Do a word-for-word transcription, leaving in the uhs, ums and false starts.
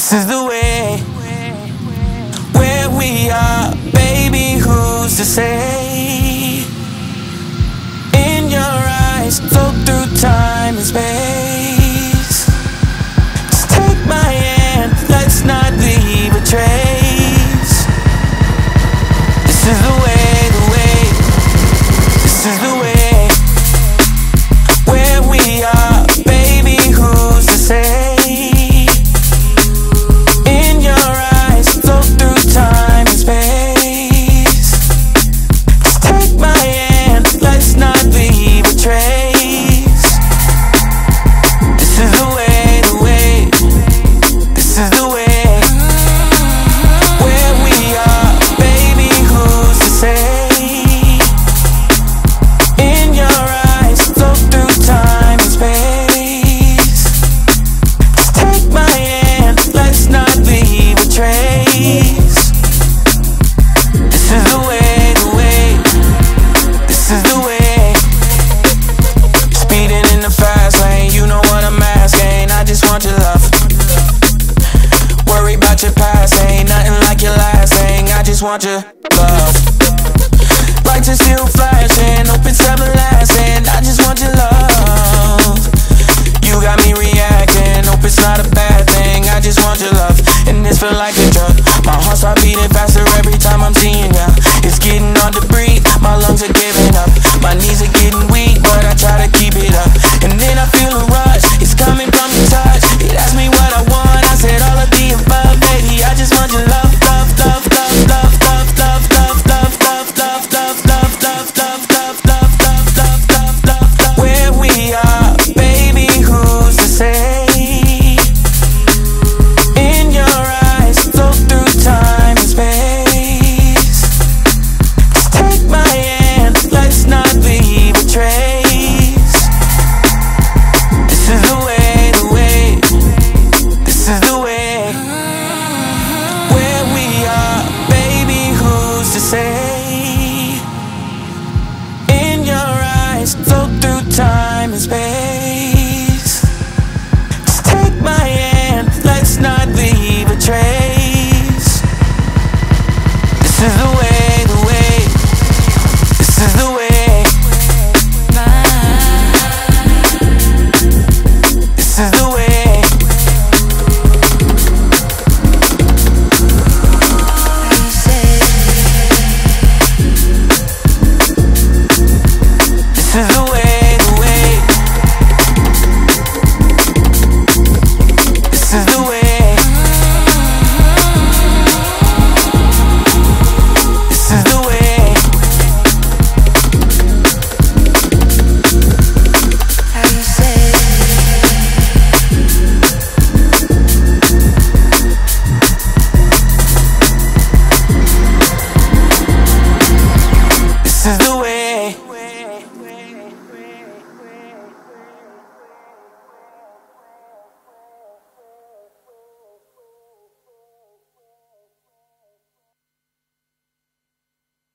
This is the way. Where we are, baby, who's to say? In your eyes, float through time and space. Just take my hand, let's not leave a trace. This is the way, the way. This is the way. Where we are, baby, who's to say? Want your love, lights are still flashing, hope it's everlasting. I just want your love. You got me reacting, hope it's not a bad thing.